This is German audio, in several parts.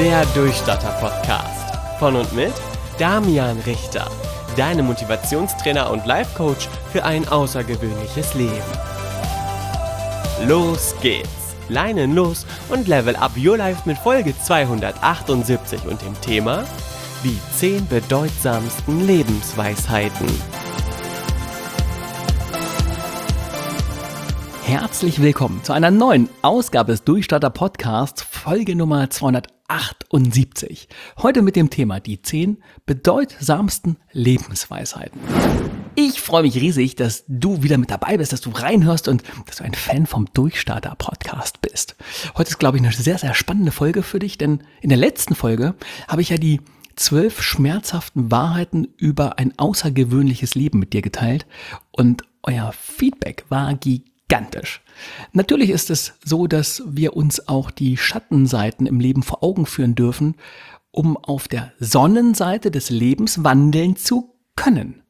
Der Durchstarter-Podcast von und mit Damian Richter, deinem Motivationstrainer und Life-Coach für ein außergewöhnliches Leben. Los geht's! Leinen los und level up your life mit Folge 278 und dem Thema die 10 bedeutsamsten Lebensweisheiten. Herzlich willkommen zu einer neuen Ausgabe des Durchstarter-Podcasts, Folge Nummer 278. Heute mit dem Thema die 10 bedeutsamsten Lebensweisheiten. Ich freue mich riesig, dass du wieder mit dabei bist, dass du reinhörst und dass du ein Fan vom Durchstarter-Podcast bist. Heute ist, glaube ich, eine sehr, sehr spannende Folge für dich, denn in der letzten Folge habe ich ja die 12 schmerzhaften Wahrheiten über ein außergewöhnliches Leben mit dir geteilt und euer Feedback war gigantisch. Natürlich ist es so, dass wir uns auch die Schattenseiten im Leben vor Augen führen dürfen, um auf der Sonnenseite des Lebens wandeln zu können.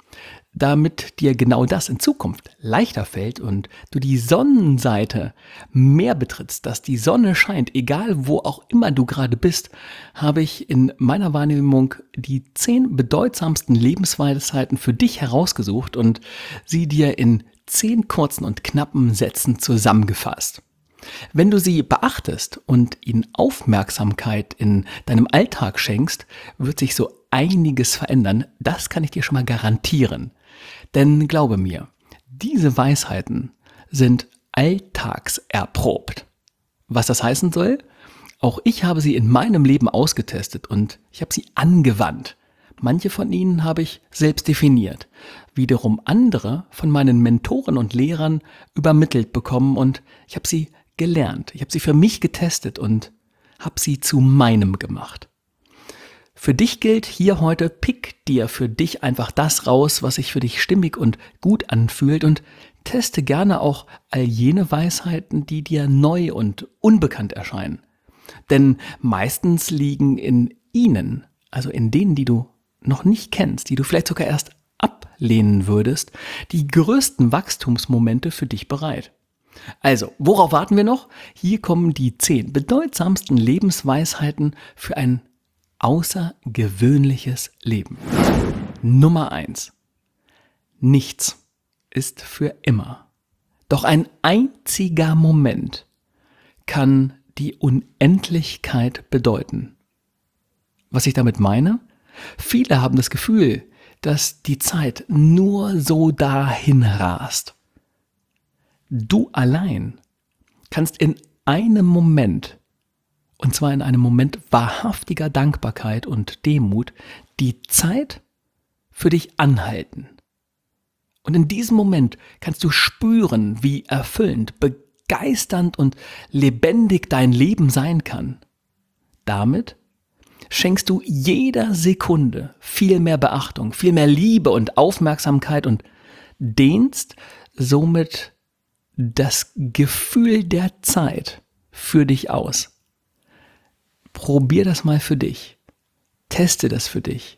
Damit dir genau das in Zukunft leichter fällt und du die Sonnenseite mehr betrittst, dass die Sonne scheint, egal wo auch immer du gerade bist, habe ich in meiner Wahrnehmung die 10 bedeutsamsten Lebensweisheiten für dich herausgesucht und sie dir in 10 kurzen und knappen Sätzen zusammengefasst. Wenn du sie beachtest und ihnen Aufmerksamkeit in deinem Alltag schenkst, wird sich so einiges verändern. Das kann ich dir schon mal garantieren. Denn glaube mir, diese Weisheiten sind alltagserprobt. Was das heißen soll? Auch ich habe sie in meinem Leben ausgetestet und ich habe sie angewandt. Manche von ihnen habe ich selbst definiert, wiederum andere von meinen Mentoren und Lehrern übermittelt bekommen und ich habe sie gelernt. Ich habe sie für mich getestet und habe sie zu meinem gemacht. Für dich gilt hier heute, pick dir für dich einfach das raus, was sich für dich stimmig und gut anfühlt und teste gerne auch all jene Weisheiten, die dir neu und unbekannt erscheinen. Denn meistens liegen in ihnen, also in denen, die du noch nicht kennst, die du vielleicht sogar erst ablehnen würdest, die größten Wachstumsmomente für dich bereit. Also, worauf warten wir noch? Hier kommen die 10 bedeutsamsten Lebensweisheiten für ein außergewöhnliches Leben. Nummer 1. Nichts ist für immer. Doch ein einziger Moment kann die Unendlichkeit bedeuten. Was ich damit meine? Viele haben das Gefühl, dass die Zeit nur so dahin rast. Du allein kannst in einem Moment, und zwar in einem Moment wahrhaftiger Dankbarkeit und Demut, die Zeit für dich anhalten. Und in diesem Moment kannst du spüren, wie erfüllend, begeisternd und lebendig dein Leben sein kann. Damit schenkst du jeder Sekunde viel mehr Beachtung, viel mehr Liebe und Aufmerksamkeit und dehnst somit das Gefühl der Zeit für dich aus. Probier das mal für dich. Teste das für dich.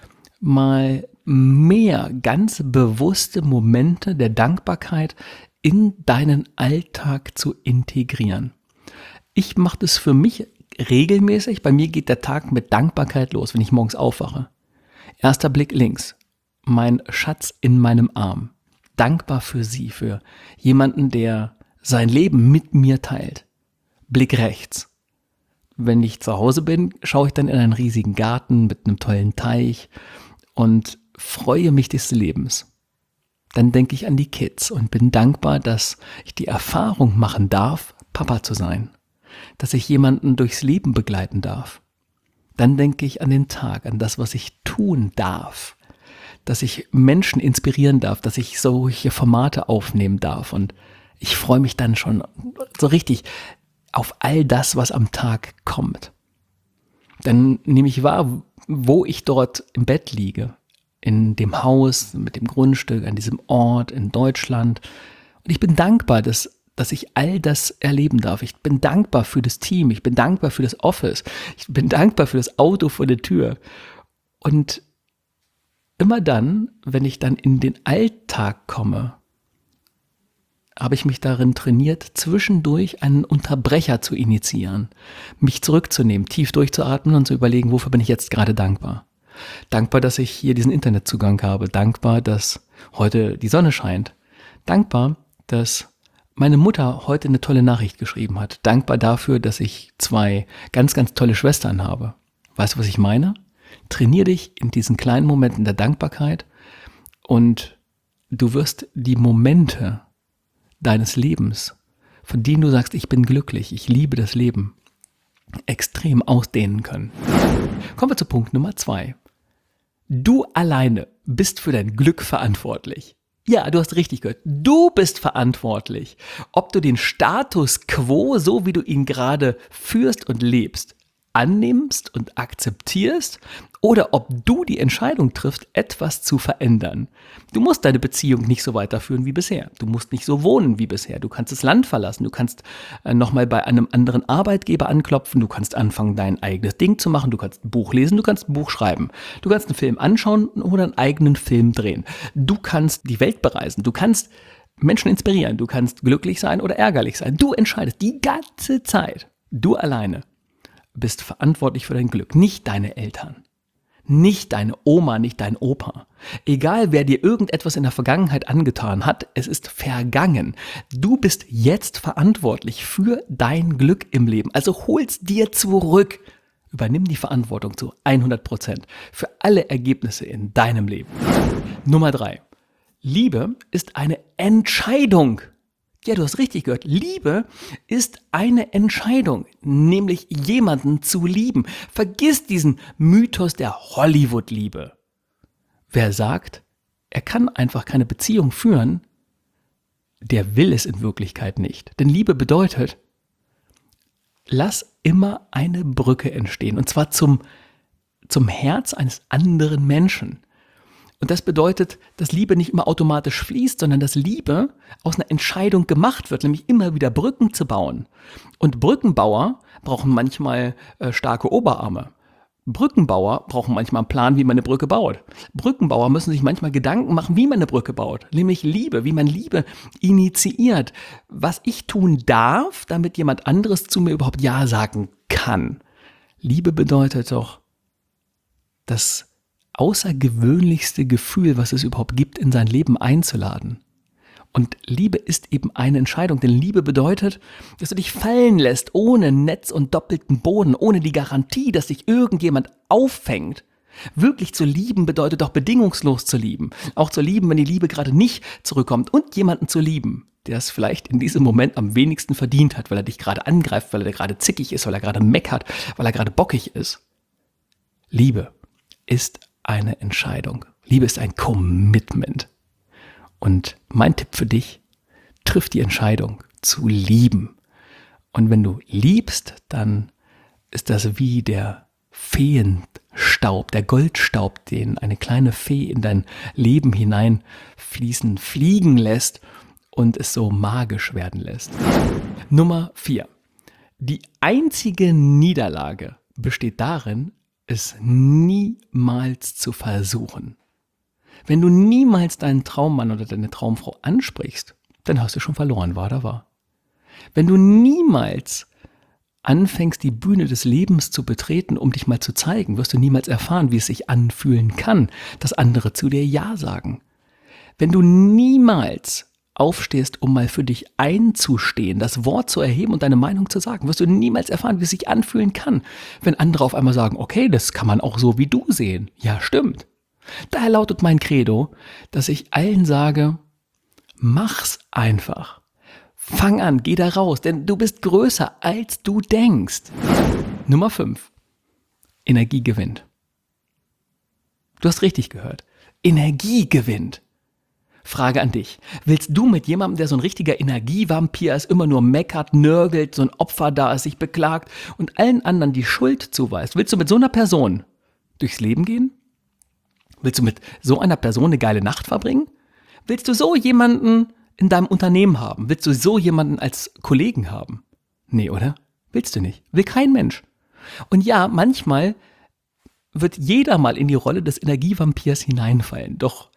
Mal mehr ganz bewusste Momente der Dankbarkeit in deinen Alltag zu integrieren. Ich mache das für mich regelmäßig. Bei mir geht der Tag mit Dankbarkeit los, wenn ich morgens aufwache. Erster Blick links. Mein Schatz in meinem Arm. Dankbar für sie, für jemanden, der sein Leben mit mir teilt. Blick rechts. Wenn ich zu Hause bin, schaue ich dann in einen riesigen Garten mit einem tollen Teich und freue mich des Lebens. Dann denke ich an die Kids und bin dankbar, dass ich die Erfahrung machen darf, Papa zu sein. Dass ich jemanden durchs Leben begleiten darf. Dann denke ich an den Tag, an das, was ich tun darf. Dass ich Menschen inspirieren darf, dass ich solche Formate aufnehmen darf. Und ich freue mich dann schon so richtig auf all das, was am Tag kommt. Dann nehme ich wahr, wo ich dort im Bett liege. In dem Haus, mit dem Grundstück, an diesem Ort, in Deutschland. Und ich bin dankbar, dass ich all das erleben darf. Ich bin dankbar für das Team, ich bin dankbar für das Office, ich bin dankbar für das Auto vor der Tür. Und immer dann, wenn ich dann in den Alltag komme, habe ich mich darin trainiert, zwischendurch einen Unterbrecher zu initiieren, mich zurückzunehmen, tief durchzuatmen und zu überlegen, wofür bin ich jetzt gerade dankbar. Dankbar, dass ich hier diesen Internetzugang habe. Dankbar, dass heute die Sonne scheint. Dankbar, dass meine Mutter heute eine tolle Nachricht geschrieben hat. Dankbar dafür, dass ich 2 ganz, ganz tolle Schwestern habe. Weißt du, was ich meine? Trainier dich in diesen kleinen Momenten der Dankbarkeit und du wirst die Momente deines Lebens, von denen du sagst, ich bin glücklich, ich liebe das Leben, extrem ausdehnen können. Kommen wir zu Punkt Nummer 2. Du alleine bist für dein Glück verantwortlich. Ja, du hast richtig gehört. Du bist verantwortlich, ob du den Status quo, so wie du ihn gerade führst und lebst, annimmst und akzeptierst oder ob du die Entscheidung triffst, etwas zu verändern. Du musst deine Beziehung nicht so weiterführen wie bisher. Du musst nicht so wohnen wie bisher. Du kannst das Land verlassen. Du kannst nochmal bei einem anderen Arbeitgeber anklopfen. Du kannst anfangen, dein eigenes Ding zu machen. Du kannst ein Buch lesen. Du kannst ein Buch schreiben. Du kannst einen Film anschauen oder einen eigenen Film drehen. Du kannst die Welt bereisen. Du kannst Menschen inspirieren. Du kannst glücklich sein oder ärgerlich sein. Du entscheidest die ganze Zeit. Du alleine bist verantwortlich für dein Glück, nicht deine Eltern, nicht deine Oma, nicht dein Opa. Egal, wer dir irgendetwas in der Vergangenheit angetan hat, es ist vergangen. Du bist jetzt verantwortlich für dein Glück im Leben. Also hol's dir zurück. Übernimm die Verantwortung zu 100% für alle Ergebnisse in deinem Leben. Nummer 3. Liebe ist eine Entscheidung. Ja, du hast richtig gehört. Liebe ist eine Entscheidung, nämlich jemanden zu lieben. Vergiss diesen Mythos der Hollywood-Liebe. Wer sagt, er kann einfach keine Beziehung führen, der will es in Wirklichkeit nicht. Denn Liebe bedeutet, lass immer eine Brücke entstehen. Und zwar zum Herz eines anderen Menschen. Und das bedeutet, dass Liebe nicht immer automatisch fließt, sondern dass Liebe aus einer Entscheidung gemacht wird, nämlich immer wieder Brücken zu bauen. Und Brückenbauer brauchen manchmal starke Oberarme. Brückenbauer brauchen manchmal einen Plan, wie man eine Brücke baut. Brückenbauer müssen sich manchmal Gedanken machen, wie man eine Brücke baut. Nämlich Liebe, wie man Liebe initiiert. Was ich tun darf, damit jemand anderes zu mir überhaupt Ja sagen kann. Liebe bedeutet doch, das außergewöhnlichste Gefühl, was es überhaupt gibt, in sein Leben einzuladen. Und Liebe ist eben eine Entscheidung, denn Liebe bedeutet, dass du dich fallen lässt, ohne Netz und doppelten Boden, ohne die Garantie, dass dich irgendjemand auffängt. Wirklich zu lieben bedeutet doch bedingungslos zu lieben. Auch zu lieben, wenn die Liebe gerade nicht zurückkommt und jemanden zu lieben, der es vielleicht in diesem Moment am wenigsten verdient hat, weil er dich gerade angreift, weil er gerade zickig ist, weil er gerade meckert, weil er gerade bockig ist. Liebe ist eine Entscheidung. Liebe ist ein Commitment. Und mein Tipp für dich, triff die Entscheidung zu lieben. Und wenn du liebst, dann ist das wie der Feenstaub, der Goldstaub, den eine kleine Fee in dein Leben hineinfließen, fliegen lässt und es so magisch werden lässt. Nummer 4. Die einzige Niederlage besteht darin, es niemals zu versuchen. Wenn du niemals deinen Traummann oder deine Traumfrau ansprichst, dann hast du schon verloren, war da war. Wenn du niemals anfängst, die Bühne des Lebens zu betreten, um dich mal zu zeigen, wirst du niemals erfahren, wie es sich anfühlen kann, dass andere zu dir Ja sagen. Wenn du niemals aufstehst, um mal für dich einzustehen, das Wort zu erheben und deine Meinung zu sagen, wirst du niemals erfahren, wie es sich anfühlen kann, wenn andere auf einmal sagen, okay, das kann man auch so wie du sehen. Ja, stimmt. Daher lautet mein Credo, dass ich allen sage, mach's einfach. Fang an, geh da raus, denn du bist größer, als du denkst. Nummer 5. Energie gewinnt. Du hast richtig gehört. Energie gewinnt. Frage an dich. Willst du mit jemandem, der so ein richtiger Energievampir ist, immer nur meckert, nörgelt, so ein Opfer da ist, sich beklagt und allen anderen die Schuld zuweist, willst du mit so einer Person durchs Leben gehen? Willst du mit so einer Person eine geile Nacht verbringen? Willst du so jemanden in deinem Unternehmen haben? Willst du so jemanden als Kollegen haben? Nee, oder? Willst du nicht. Will kein Mensch. Und ja, manchmal wird jeder mal in die Rolle des Energievampirs hineinfallen. Doch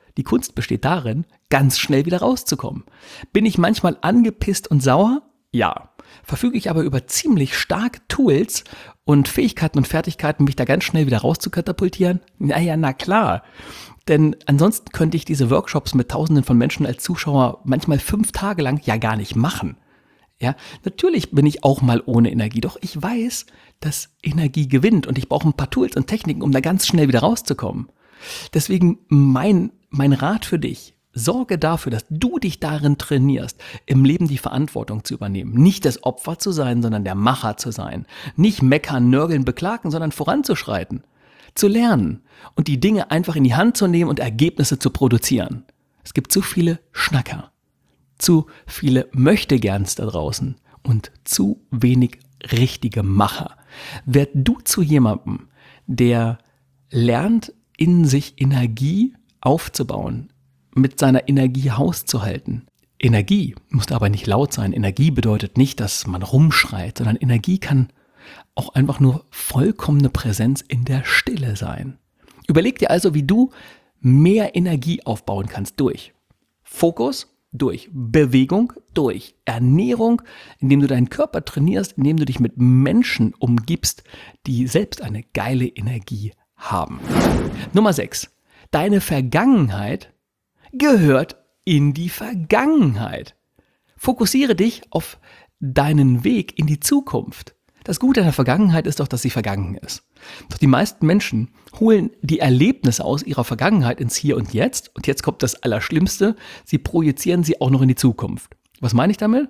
Die Kunst besteht darin, ganz schnell wieder rauszukommen. Bin ich manchmal angepisst und sauer? Ja. Verfüge ich aber über ziemlich starke Tools und Fähigkeiten und Fertigkeiten, mich da ganz schnell wieder rauszukatapultieren? Naja, na klar. Denn ansonsten könnte ich diese Workshops mit Tausenden von Menschen als Zuschauer manchmal 5 Tage lang ja gar nicht machen. Ja, natürlich bin ich auch mal ohne Energie, doch ich weiß, dass Energie gewinnt und ich brauche ein paar Tools und Techniken, um da ganz schnell wieder rauszukommen. Deswegen mein Rat für dich: Sorge dafür, dass du dich darin trainierst, im Leben die Verantwortung zu übernehmen. Nicht das Opfer zu sein, sondern der Macher zu sein. Nicht meckern, nörgeln, beklagen, sondern voranzuschreiten. Zu lernen und die Dinge einfach in die Hand zu nehmen und Ergebnisse zu produzieren. Es gibt zu viele Schnacker, zu viele Möchtegerns da draußen und zu wenig richtige Macher. Werd du zu jemandem, der lernt, in sich Energie aufzubauen, mit seiner Energie Haus zu halten. Energie muss aber nicht laut sein. Energie bedeutet nicht, dass man rumschreit, sondern Energie kann auch einfach nur vollkommene Präsenz in der Stille sein. Überleg dir also, wie du mehr Energie aufbauen kannst durch Fokus, durch Bewegung, durch Ernährung, indem du deinen Körper trainierst, indem du dich mit Menschen umgibst, die selbst eine geile Energie haben. Nummer 6. Deine Vergangenheit gehört in die Vergangenheit. Fokussiere dich auf deinen Weg in die Zukunft. Das Gute an der Vergangenheit ist doch, dass sie vergangen ist. Doch die meisten Menschen holen die Erlebnisse aus ihrer Vergangenheit ins Hier und Jetzt. Und jetzt kommt das Allerschlimmste: Sie projizieren sie auch noch in die Zukunft. Was meine ich damit?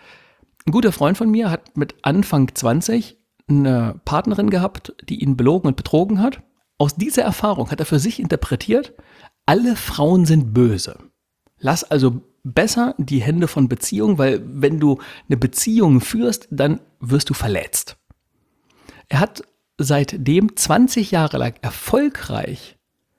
Ein guter Freund von mir hat mit Anfang 20 eine Partnerin gehabt, die ihn belogen und betrogen hat. Aus dieser Erfahrung hat er für sich interpretiert: Alle Frauen sind böse. Lass also besser die Hände von Beziehungen, weil wenn du eine Beziehung führst, dann wirst du verletzt. Er hat seitdem 20 Jahre lang erfolgreich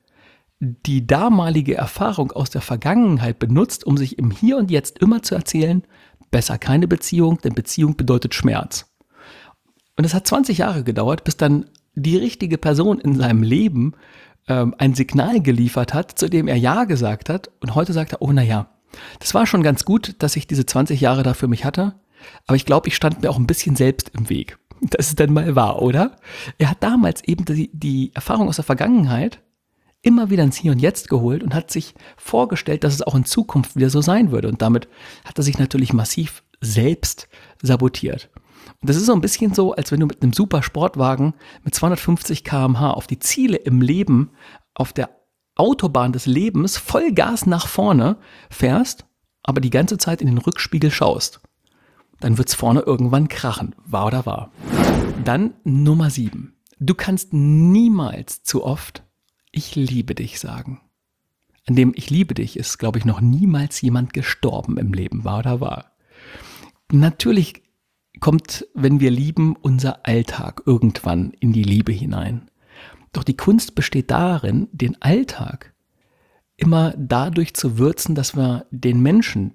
die damalige Erfahrung aus der Vergangenheit benutzt, um sich im Hier und Jetzt immer zu erzählen: Besser keine Beziehung, denn Beziehung bedeutet Schmerz. Und es hat 20 Jahre gedauert, bis dann die richtige Person in seinem Leben ein Signal geliefert hat, zu dem er Ja gesagt hat. Und heute sagt er: Oh, naja, das war schon ganz gut, dass ich diese 20 Jahre da für mich hatte, aber ich glaube, ich stand mir auch ein bisschen selbst im Weg. Das ist dann mal wahr, oder? Er hat damals eben die Erfahrung aus der Vergangenheit immer wieder ins Hier und Jetzt geholt und hat sich vorgestellt, dass es auch in Zukunft wieder so sein würde. Und damit hat er sich natürlich massiv selbst sabotiert. Und das ist so ein bisschen so, als wenn du mit einem super Sportwagen mit 250 km/h auf die Ziele im Leben, auf der Autobahn des Lebens voll Gas nach vorne fährst, aber die ganze Zeit in den Rückspiegel schaust. Dann wird's vorne irgendwann krachen. Wahr oder wahr? Dann Nummer 7. Du kannst niemals zu oft Ich liebe dich sagen. An dem Ich liebe dich ist, glaube ich, noch niemals jemand gestorben im Leben. Wahr oder wahr? Natürlich kommt, wenn wir lieben, unser Alltag irgendwann in die Liebe hinein. Doch die Kunst besteht darin, den Alltag immer dadurch zu würzen, dass wir den Menschen,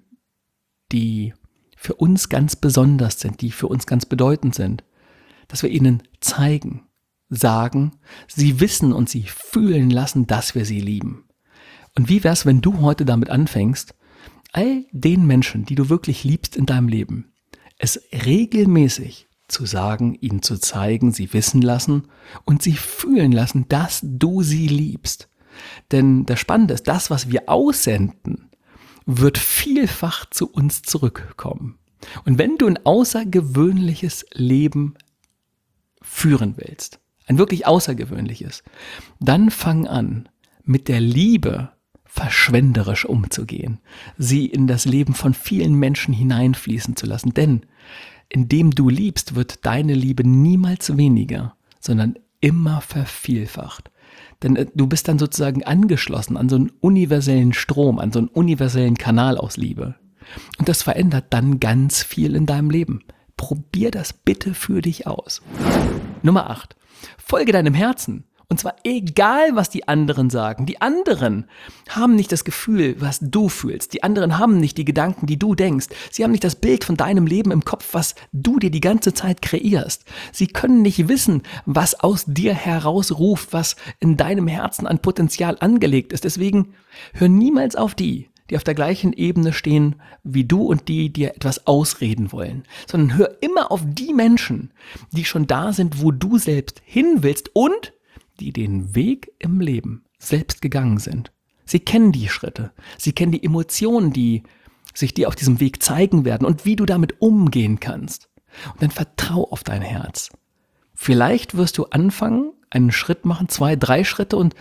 die für uns ganz besonders sind, die für uns ganz bedeutend sind, dass wir ihnen zeigen, sagen, sie wissen und sie fühlen lassen, dass wir sie lieben. Und wie wär's, wenn du heute damit anfängst, all den Menschen, die du wirklich liebst in deinem Leben, es regelmäßig zu sagen, ihnen zu zeigen, sie wissen lassen und sie fühlen lassen, dass du sie liebst. Denn das Spannende ist, das, was wir aussenden, wird vielfach zu uns zurückkommen. Und wenn du ein außergewöhnliches Leben führen willst, ein wirklich außergewöhnliches, dann fang an, mit der Liebe verschwenderisch umzugehen, sie in das Leben von vielen Menschen hineinfließen zu lassen. Denn indem du liebst, wird deine Liebe niemals weniger, sondern immer vervielfacht. Denn du bist dann sozusagen angeschlossen an so einen universellen Strom, an so einen universellen Kanal aus Liebe. Und das verändert dann ganz viel in deinem Leben. Probier das bitte für dich aus. Nummer 8. Folge deinem Herzen Und zwar egal, was die anderen sagen. Die anderen haben nicht das Gefühl, was du fühlst. Die anderen haben nicht die Gedanken, die du denkst. Sie haben nicht das Bild von deinem Leben im Kopf, was du dir die ganze Zeit kreierst. Sie können nicht wissen, was aus dir herausruft, was in deinem Herzen an Potenzial angelegt ist. Deswegen hör niemals auf die auf der gleichen Ebene stehen wie du und die dir etwas ausreden wollen, sondern hör immer auf die Menschen, die schon da sind, wo du selbst hin willst und die den Weg im Leben selbst gegangen sind. Sie kennen die Schritte, sie kennen die Emotionen, die sich dir auf diesem Weg zeigen werden und wie du damit umgehen kannst. Und dann vertrau auf dein Herz. Vielleicht wirst du anfangen, einen Schritt machen, 2, 3 Schritte und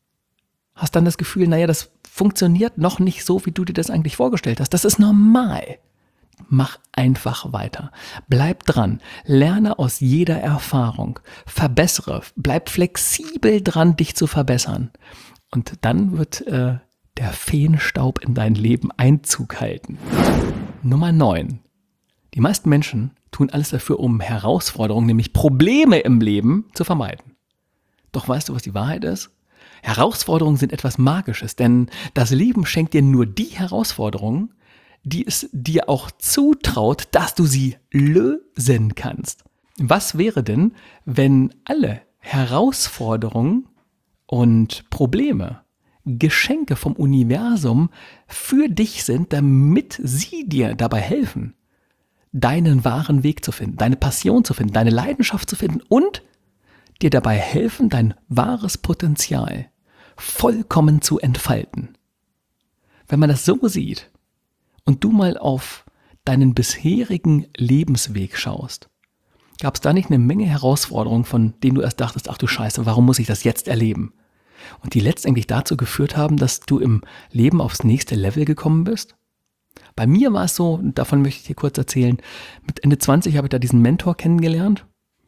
hast dann das Gefühl, naja, das funktioniert noch nicht so, wie du dir das eigentlich vorgestellt hast. Das ist normal. Mach einfach weiter. Bleib dran. Lerne aus jeder Erfahrung. Verbessere. Bleib flexibel dran, dich zu verbessern. Und dann wird der Feenstaub in dein Leben Einzug halten. Nummer 9. Die meisten Menschen tun alles dafür, um Herausforderungen, nämlich Probleme im Leben, zu vermeiden. Doch weißt du, was die Wahrheit ist? Herausforderungen sind etwas Magisches, denn das Leben schenkt dir nur die Herausforderungen, die es dir auch zutraut, dass du sie lösen kannst. Was wäre denn, wenn alle Herausforderungen und Probleme Geschenke vom Universum für dich sind, damit sie dir dabei helfen, deinen wahren Weg zu finden, deine Passion zu finden, deine Leidenschaft zu finden und dir dabei helfen, dein wahres Potenzial vollkommen zu entfalten. Wenn man das so sieht und du mal auf deinen bisherigen Lebensweg schaust, gab es da nicht eine Menge Herausforderungen, von denen du erst dachtest, ach du Scheiße, warum muss ich das jetzt erleben? Und die letztendlich dazu geführt haben, dass du im Leben aufs nächste Level gekommen bist? Bei mir war es so, und davon möchte ich dir kurz erzählen, mit Ende 20 habe ich da diesen Mentor kennengelernt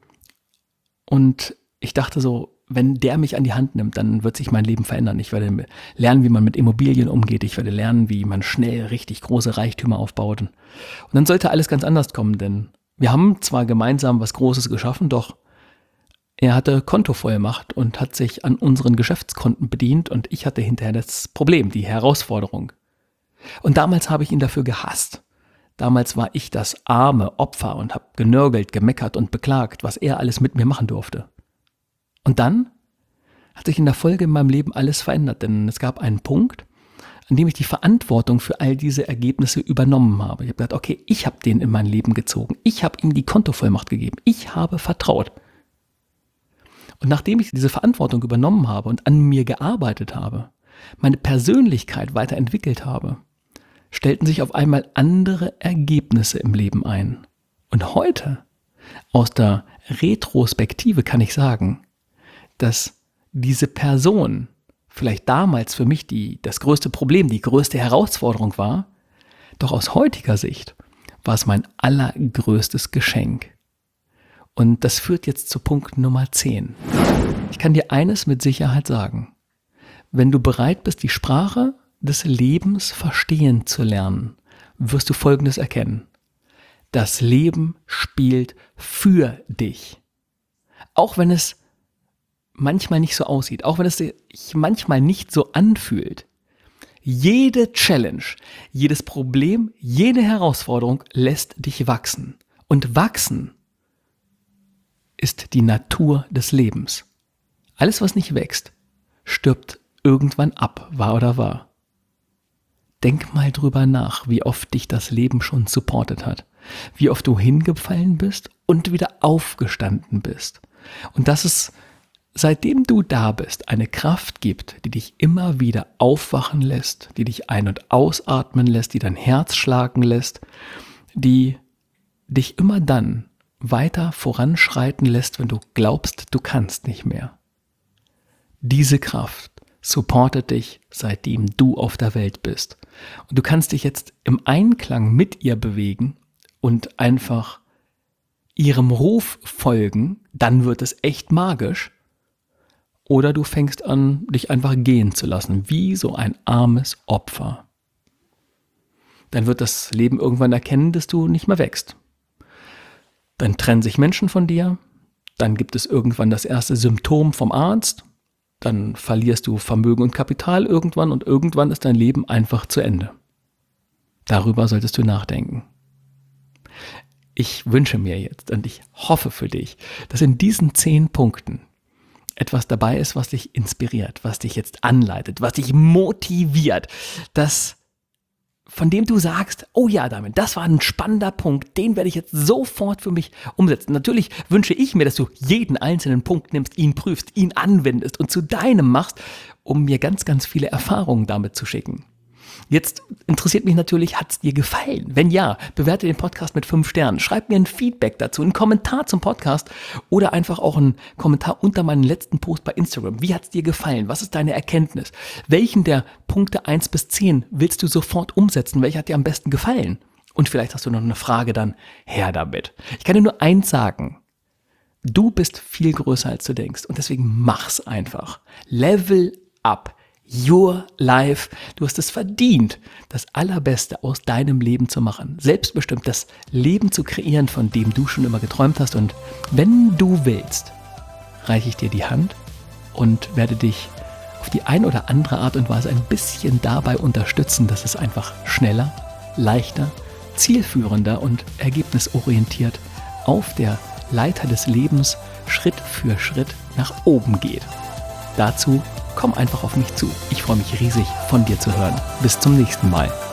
und ich dachte so, wenn der mich an die Hand nimmt, dann wird sich mein Leben verändern. Ich werde lernen, wie man mit Immobilien umgeht. Ich werde lernen, wie man schnell richtig große Reichtümer aufbaut. Und dann sollte alles ganz anders kommen, denn wir haben zwar gemeinsam was Großes geschaffen, doch er hatte Kontovollmacht und hat sich an unseren Geschäftskonten bedient und ich hatte hinterher das Problem, die Herausforderung. Und damals habe ich ihn dafür gehasst. Damals war ich das arme Opfer und habe genörgelt, gemeckert und beklagt, was er alles mit mir machen durfte. Und dann hat sich in der Folge in meinem Leben alles verändert, denn es gab einen Punkt, an dem ich die Verantwortung für all diese Ergebnisse übernommen habe. Ich habe gesagt, okay, ich habe den in mein Leben gezogen. Ich habe ihm die Kontovollmacht gegeben. Ich habe vertraut. Und nachdem ich diese Verantwortung übernommen habe und an mir gearbeitet habe, meine Persönlichkeit weiterentwickelt habe, stellten sich auf einmal andere Ergebnisse im Leben ein. Und heute, aus der Retrospektive kann ich sagen, dass diese Person vielleicht damals für mich das größte Problem, die größte Herausforderung war, doch aus heutiger Sicht war es mein allergrößtes Geschenk. Und das führt jetzt zu Punkt Nummer 10. Ich kann dir eines mit Sicherheit sagen. Wenn du bereit bist, die Sprache des Lebens verstehen zu lernen, wirst du Folgendes erkennen. Das Leben spielt für dich. Auch wenn es manchmal nicht so aussieht, auch wenn es sich manchmal nicht so anfühlt. Jede Challenge, jedes Problem, jede Herausforderung lässt dich wachsen. Und wachsen ist die Natur des Lebens. Alles, was nicht wächst, stirbt irgendwann ab, wahr oder wahr. Denk mal drüber nach, wie oft dich das Leben schon supportet hat, wie oft du hingefallen bist und wieder aufgestanden bist. Und dass es, seitdem du da bist, eine Kraft gibt, die dich immer wieder aufwachen lässt, die dich ein- und ausatmen lässt, die dein Herz schlagen lässt, die dich immer dann weiter voranschreiten lässt, wenn du glaubst, du kannst nicht mehr. Diese Kraft supportet dich, seitdem du auf der Welt bist. Und du kannst dich jetzt im Einklang mit ihr bewegen und einfach ihrem Ruf folgen, dann wird es echt magisch. Oder du fängst an, dich einfach gehen zu lassen, wie so ein armes Opfer. Dann wird das Leben irgendwann erkennen, dass du nicht mehr wächst. Dann trennen sich Menschen von dir, dann gibt es irgendwann das erste Symptom vom Arzt dann verlierst du Vermögen und Kapital irgendwann und irgendwann ist dein Leben einfach zu Ende. Darüber solltest du nachdenken. Ich wünsche mir jetzt und ich hoffe für dich, dass in diesen 10 Punkten etwas dabei ist, was dich inspiriert, was dich jetzt anleitet, was dich motiviert, von dem du sagst, oh ja, Damian, das war ein spannender Punkt, den werde ich jetzt sofort für mich umsetzen. Natürlich wünsche ich mir, dass du jeden einzelnen Punkt nimmst, ihn prüfst, ihn anwendest und zu deinem machst, um mir ganz, ganz viele Erfahrungen damit zu schicken. Jetzt interessiert mich natürlich, hat es dir gefallen? Wenn ja, bewerte den Podcast mit 5 Sternen. Schreib mir ein Feedback dazu, einen Kommentar zum Podcast oder einfach auch einen Kommentar unter meinen letzten Post bei Instagram. Wie hat es dir gefallen? Was ist deine Erkenntnis? Welchen der Punkte 1 bis 10 willst du sofort umsetzen? Welcher hat dir am besten gefallen? Und vielleicht hast du noch eine Frage, dann her damit. Ich kann dir nur eins sagen. Du bist viel größer, als du denkst und deswegen mach's einfach. Level up. Your life. Du hast es verdient, das Allerbeste aus deinem Leben zu machen. Selbstbestimmt das Leben zu kreieren, von dem du schon immer geträumt hast. Und wenn du willst, reiche ich dir die Hand und werde dich auf die ein oder andere Art und Weise ein bisschen dabei unterstützen, dass es einfach schneller, leichter, zielführender und ergebnisorientiert auf der Leiter des Lebens Schritt für Schritt nach oben geht. Dazu komm einfach auf mich zu. Ich freue mich riesig, von dir zu hören. Bis zum nächsten Mal.